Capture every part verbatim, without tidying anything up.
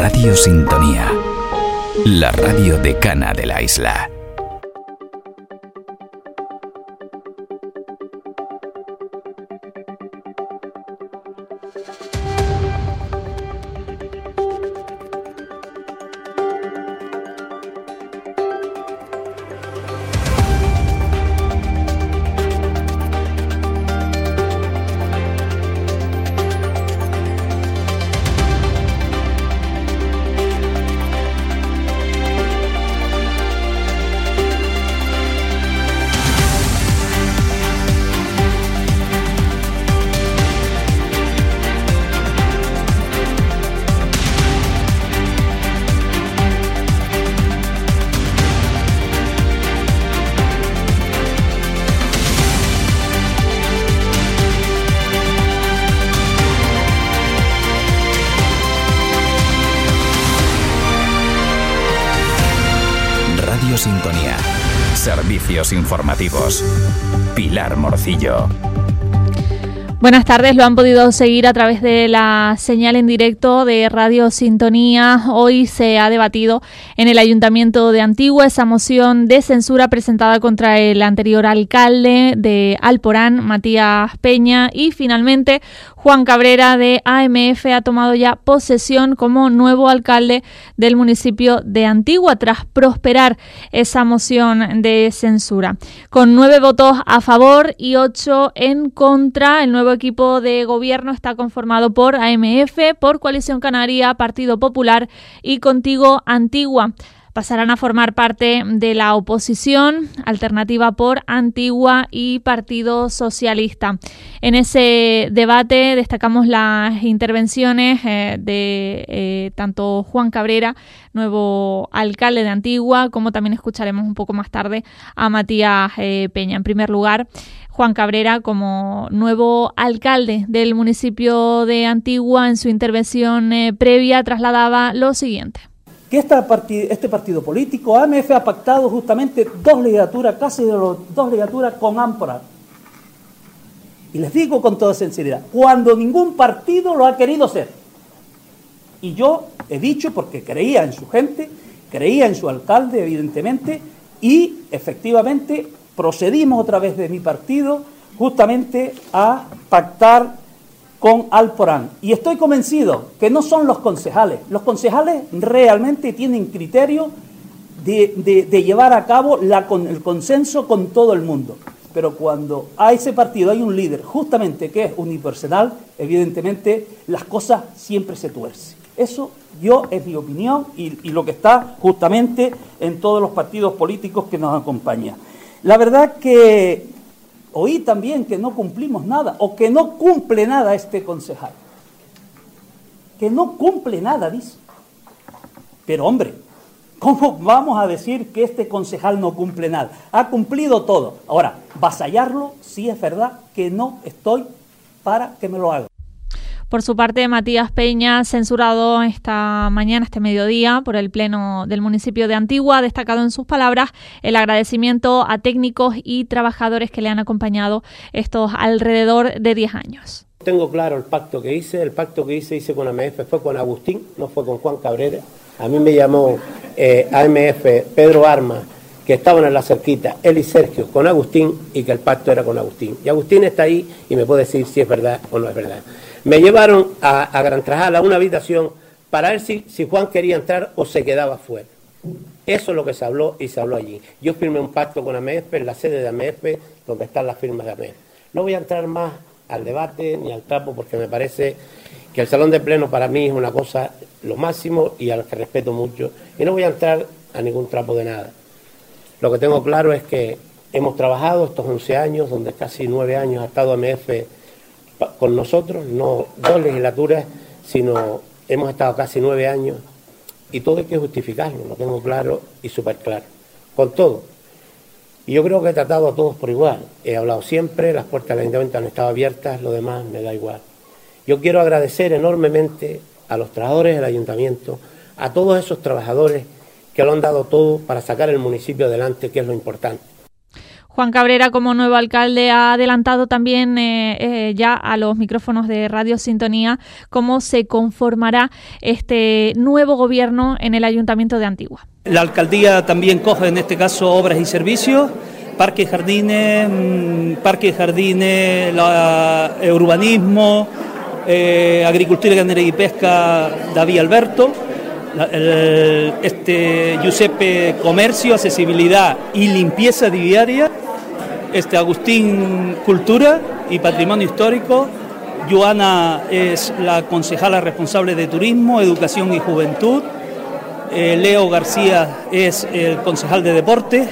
Radio Sintonía, la radio decana de la isla. Sintonía. Servicios informativos. Pilar Morcillo. Buenas tardes, lo han podido seguir a través de la señal en directo de Radio Sintonía. Hoy se ha debatido en el Ayuntamiento de Antigua esa moción de censura presentada contra el anterior alcalde de Alporán, Matías Peña, y finalmente Juan Cabrera de A M F ha tomado ya posesión como nuevo alcalde del municipio de Antigua tras prosperar esa moción de censura. Con nueve votos a favor y ocho en contra, el nuevo equipo de gobierno está conformado por A M F, por Coalición Canaria, Partido Popular y Contigo Antigua. Pasarán a formar parte de la oposición, Alternativa por Antigua y Partido Socialista. En ese debate destacamos las intervenciones eh, de eh, tanto Juan Cabrera, nuevo alcalde de Antigua, como también escucharemos un poco más tarde a Matías eh, Peña. En primer lugar, Juan Cabrera, como nuevo alcalde del municipio de Antigua, en su intervención eh, previa trasladaba lo siguiente. Que esta partid- este partido político, A M F, ha pactado justamente dos legislaturas, casi de los, dos legislaturas con Amporán. Y les digo con toda sinceridad, cuando ningún partido lo ha querido ser. Y yo he dicho, porque creía en su gente, creía en su alcalde, evidentemente, y efectivamente procedimos otra vez de mi partido justamente a pactar con Alporán. Y estoy convencido que no son los concejales. Los concejales realmente tienen criterio de, de, de llevar a cabo la, con, el consenso con todo el mundo. Pero cuando a ese partido hay un líder justamente que es unipersonal, evidentemente las cosas siempre se tuercen. Eso yo es mi opinión y, y lo que está justamente en todos los partidos políticos que nos acompañan. La verdad que oí también que no cumplimos nada, o que no cumple nada este concejal. Que no cumple nada, dice. Pero hombre, ¿cómo vamos a decir que este concejal no cumple nada? Ha cumplido todo. Ahora, vasallarlo, sí es verdad que no estoy para que me lo haga. Por su parte, Matías Peña, censurado esta mañana, este mediodía, por el Pleno del municipio de Antigua, ha destacado en sus palabras el agradecimiento a técnicos y trabajadores que le han acompañado estos alrededor de diez años. Tengo claro el pacto que hice, el pacto que hice, hice con A M F, fue con Agustín, no fue con Juan Cabrera. A mí me llamó eh, A M F, Pedro Armas, que estaban en la cerquita, él y Sergio, con Agustín, y que el pacto era con Agustín. Y Agustín está ahí y me puede decir si es verdad o no es verdad. Me llevaron a, a Gran Trajal, a una habitación, para ver si, si Juan quería entrar o se quedaba fuera. Eso es lo que se habló y se habló allí. Yo firmé un pacto con A M F, en la sede de A M F, donde están las firmas de A M F. No voy a entrar más al debate ni al trapo, porque me parece que el salón de pleno para mí es una cosa lo máximo y a la que respeto mucho. Y no voy a entrar a ningún trapo de nada. Lo que tengo claro es que hemos trabajado estos once años, donde casi nueve años ha estado A M F con nosotros, no dos legislaturas, sino hemos estado casi nueve años, y todo hay que justificarlo, lo tengo claro y súper claro, con todo. Y yo creo que he tratado a todos por igual, he hablado siempre, las puertas del ayuntamiento han estado abiertas, lo demás me da igual. Yo quiero agradecer enormemente a los trabajadores del ayuntamiento, a todos esos trabajadores que lo han dado todo para sacar el municipio adelante, que es lo importante. Juan Cabrera, como nuevo alcalde, ha adelantado también eh, eh, ya a los micrófonos de Radio Sintonía cómo se conformará este nuevo gobierno en el Ayuntamiento de Antigua. La alcaldía también coge en este caso obras y servicios, parques, jardines, parques, jardines, la, eh, urbanismo, eh, agricultura, ganadería y pesca, David Alberto. El, este Giuseppe Comercio, accesibilidad y limpieza diaria, este Agustín Cultura y Patrimonio Histórico, Joana es la concejala responsable de Turismo, Educación y Juventud, eh, Leo García es el concejal de Deportes,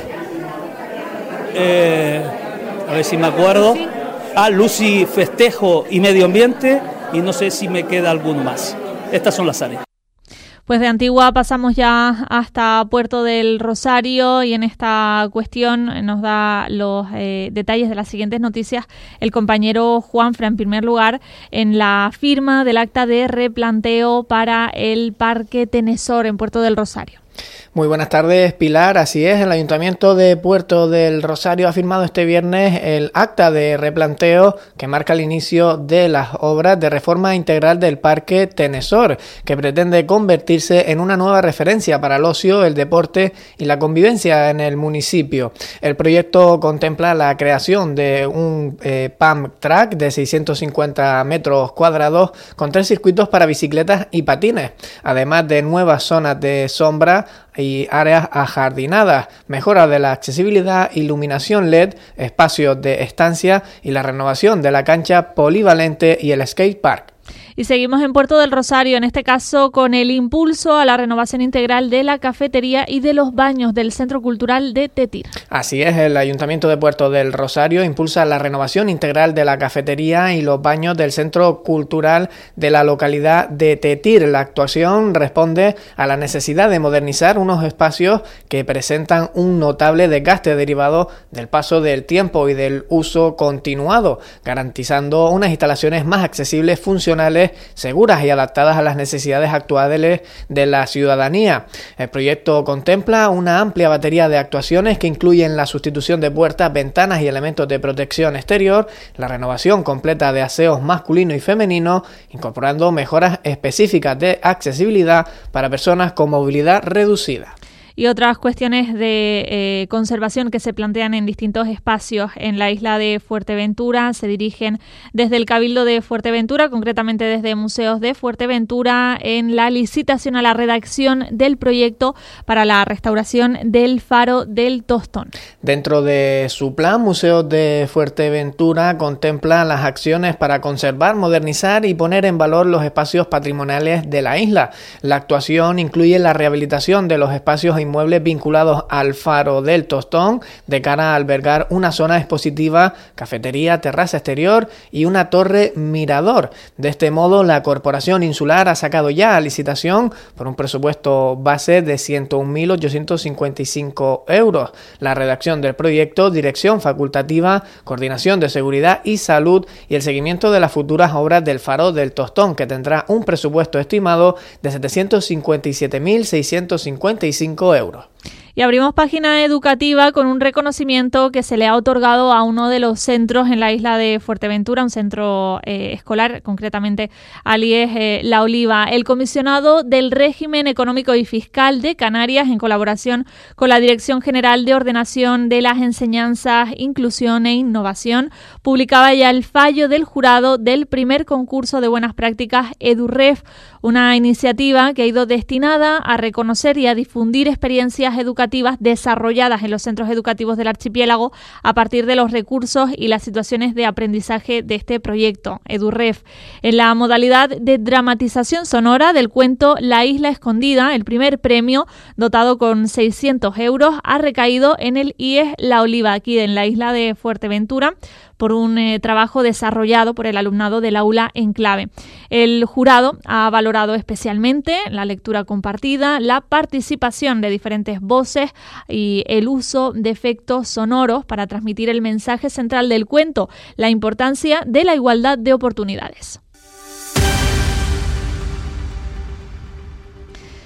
eh, a ver si me acuerdo, ah, Lucy Festejo y Medio Ambiente, y no sé si me queda alguno más. Estas son las áreas. Pues de Antigua pasamos ya hasta Puerto del Rosario y en esta cuestión nos da los eh, detalles de las siguientes noticias el compañero Juanfra. En primer lugar, en la firma del acta de replanteo para el Parque Tenesor en Puerto del Rosario. Muy buenas tardes, Pilar. Así es, el Ayuntamiento de Puerto del Rosario ha firmado este viernes el acta de replanteo que marca el inicio de las obras de reforma integral del Parque Tenesor, que pretende convertirse en una nueva referencia para el ocio, el deporte y la convivencia en el municipio. El proyecto contempla la creación de un eh, pump track de seiscientos cincuenta metros cuadrados con tres circuitos para bicicletas y patines, además de nuevas zonas de sombra y áreas ajardinadas, mejora de la accesibilidad, iluminación L E D, espacios de estancia y la renovación de la cancha polivalente y el skate park. Y seguimos en Puerto del Rosario, en este caso con el impulso a la renovación integral de la cafetería y de los baños del Centro Cultural de Tetir. Así es, el Ayuntamiento de Puerto del Rosario impulsa la renovación integral de la cafetería y los baños del Centro Cultural de la localidad de Tetir. La actuación responde a la necesidad de modernizar unos espacios que presentan un notable desgaste derivado del paso del tiempo y del uso continuado, garantizando unas instalaciones más accesibles, funcionales, seguras y adaptadas a las necesidades actuales de la ciudadanía. El proyecto contempla una amplia batería de actuaciones que incluyen la sustitución de puertas, ventanas y elementos de protección exterior, la renovación completa de aseos masculino y femenino, incorporando mejoras específicas de accesibilidad para personas con movilidad reducida. Y otras cuestiones de eh, conservación que se plantean en distintos espacios en la isla de Fuerteventura se dirigen desde el Cabildo de Fuerteventura, concretamente desde Museos de Fuerteventura, en la licitación a la redacción del proyecto para la restauración del Faro del Tostón. Dentro de su plan, Museos de Fuerteventura contempla las acciones para conservar, modernizar y poner en valor los espacios patrimoniales de la isla. La actuación incluye la rehabilitación de los espacios inmuebles vinculados al Faro del Tostón de cara a albergar una zona expositiva, cafetería, terraza exterior y una torre mirador. De este modo, la Corporación Insular ha sacado ya a licitación por un presupuesto base de ciento un mil ochocientos cincuenta y cinco euros. La redacción del proyecto, dirección facultativa, coordinación de seguridad y salud y el seguimiento de las futuras obras del Faro del Tostón, que tendrá un presupuesto estimado de setecientos cincuenta y siete mil seiscientos cincuenta y cinco euros. Y abrimos página educativa con un reconocimiento que se le ha otorgado a uno de los centros en la isla de Fuerteventura, un centro eh, escolar, concretamente al I E S eh, La Oliva. El comisionado del régimen económico y fiscal de Canarias, en colaboración con la Dirección General de Ordenación de las Enseñanzas, Inclusión e Innovación, publicaba ya el fallo del jurado del primer concurso de buenas prácticas EduRef, una iniciativa que ha ido destinada a reconocer y a difundir experiencias educativas desarrolladas en los centros educativos del archipiélago a partir de los recursos y las situaciones de aprendizaje de este proyecto, EduRef. En la modalidad de dramatización sonora del cuento La Isla Escondida, el primer premio, dotado con seiscientos euros, ha recaído en el I E S La Oliva, aquí en la isla de Fuerteventura, por un eh, trabajo desarrollado por el alumnado del aula Enclave. El jurado ha valorado especialmente la lectura compartida, la participación de diferentes voces y el uso de efectos sonoros para transmitir el mensaje central del cuento, la importancia de la igualdad de oportunidades.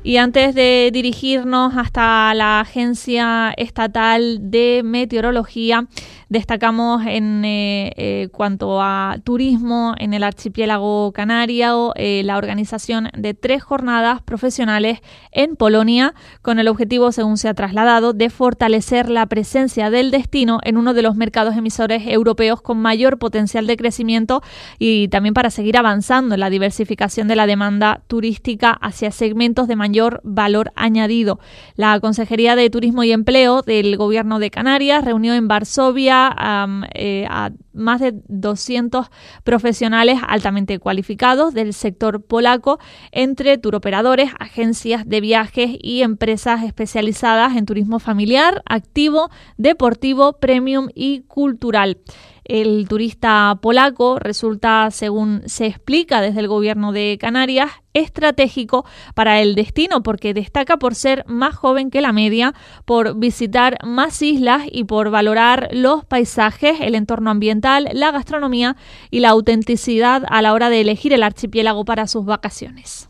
Y antes de dirigirnos hasta la Agencia Estatal de Meteorología, destacamos en eh, eh, cuanto a turismo en el archipiélago canario eh, la organización de tres jornadas profesionales en Polonia con el objetivo, según se ha trasladado, de fortalecer la presencia del destino en uno de los mercados emisores europeos con mayor potencial de crecimiento y también para seguir avanzando en la diversificación de la demanda turística hacia segmentos de mayor valor añadido. La Consejería de Turismo y Empleo del Gobierno de Canarias reunió en Varsovia um, eh, a más de doscientos profesionales altamente cualificados del sector polaco, entre turoperadores, agencias de viajes y empresas especializadas en turismo familiar, activo, deportivo, premium y cultural. El turista polaco resulta, según se explica desde el Gobierno de Canarias, estratégico para el destino porque destaca por ser más joven que la media, por visitar más islas y por valorar los paisajes, el entorno ambiental, la gastronomía y la autenticidad a la hora de elegir el archipiélago para sus vacaciones.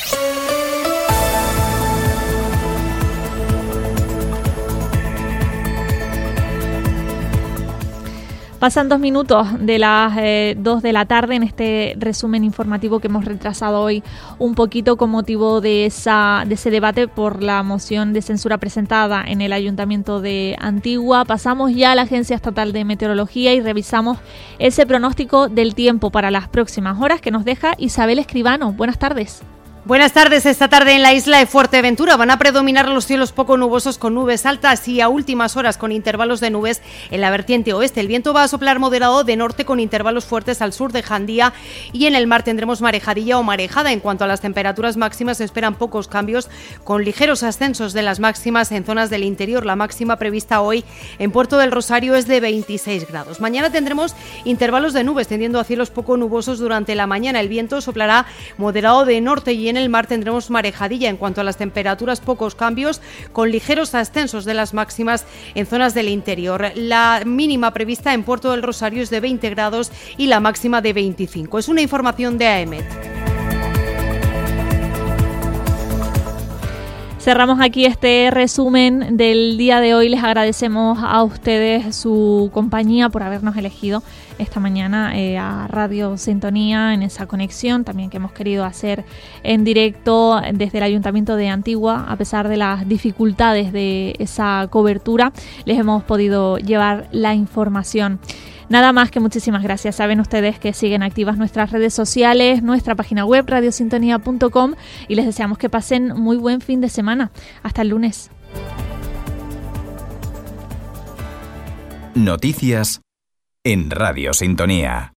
Pasan dos minutos de las eh, dos de la tarde en este resumen informativo que hemos retrasado hoy un poquito con motivo de, esa, de ese debate por la moción de censura presentada en el Ayuntamiento de Antigua. Pasamos ya a la Agencia Estatal de Meteorología y revisamos ese pronóstico del tiempo para las próximas horas que nos deja Isabel Escribano. Buenas tardes. Buenas tardes. Esta tarde en la isla de Fuerteventura van a predominar los cielos poco nubosos con nubes altas y a últimas horas con intervalos de nubes en la vertiente oeste. El viento va a soplar moderado de norte con intervalos fuertes al sur de Jandía y en el mar tendremos marejadilla o marejada. En cuanto a las temperaturas máximas se esperan pocos cambios con ligeros ascensos de las máximas en zonas del interior. La máxima prevista hoy en Puerto del Rosario es de veintiséis grados. Mañana tendremos intervalos de nubes tendiendo a cielos poco nubosos durante la mañana. El viento soplará moderado de norte y en el mar tendremos marejadilla. En cuanto a las temperaturas, pocos cambios con ligeros ascensos de las máximas en zonas del interior. La mínima prevista en Puerto del Rosario es de veinte grados y la máxima de veinticinco. Es una información de AEMET. Cerramos aquí este resumen del día de hoy. Les agradecemos a ustedes su compañía por habernos elegido esta mañana eh, a Radio Sintonía en esa conexión también que hemos querido hacer en directo desde el Ayuntamiento de Antigua. A pesar de las dificultades de esa cobertura, les hemos podido llevar la información. Nada más que muchísimas gracias. Saben ustedes que siguen activas nuestras redes sociales, nuestra página web radio sintonía punto com y les deseamos que pasen muy buen fin de semana. Hasta el lunes. Noticias en Radio Sintonía.